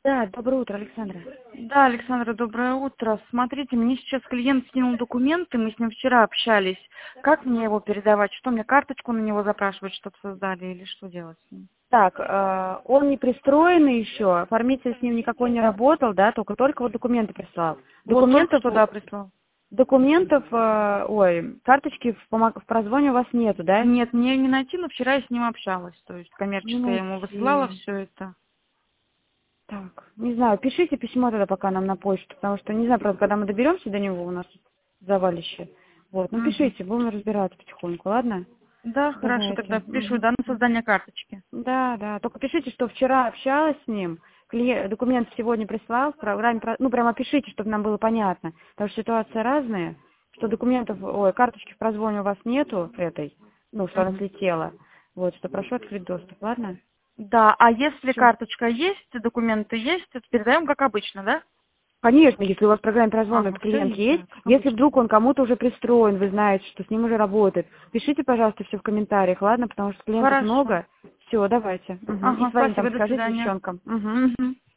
Да, доброе утро, Александра. Да, Александра, доброе утро. Смотрите, мне сейчас клиент скинул документы, мы с ним вчера общались. Как мне его передавать? Что, мне карточку на него запрашивать, чтобы создали, или что делать с ним? Так, он не пристроенный еще, оформитель с ним никакой не работал, да, только вот документы прислал. Вот только Документов, что, да, прислал. карточки в прозвоне у вас нету, да? Нет, мне не найти, но вчера я с ним общалась. То есть Не коммерческая я ему высылала найти. все это. Так, не знаю, пишите письмо тогда пока нам на почту, потому что, не знаю, правда, когда мы доберемся до него, у нас завалище. Вот, ну Мгм. пишите, будем разбираться потихоньку, ладно? Да, хорошо, Давайте. тогда пишу, Мгм. да, на создание карточки. Да, да. Только пишите, что вчера общалась с ним, документ сегодня прислал в программе, ну прямо пишите, чтобы нам было понятно, потому что ситуация разная, что карточки в прозвоне у вас нету этой, ну, что она Мгм. слетела. Вот, что прошу открыть доступ, ладно? Да, а если Все. карточка есть, документы есть, то передаем как обычно, да? Конечно, если у вас в программе прозвона Ага, этот все клиент есть, есть, да, как если обычно. вдруг он кому-то уже пристроен, вы знаете, что с ним уже работает, пишите, пожалуйста, все в комментариях, ладно, потому что клиентов Хорошо. много. Все, давайте. Мгм. И Ага, своим там спасибо, до скажите свидания. девчонкам. Мгм. Мгм.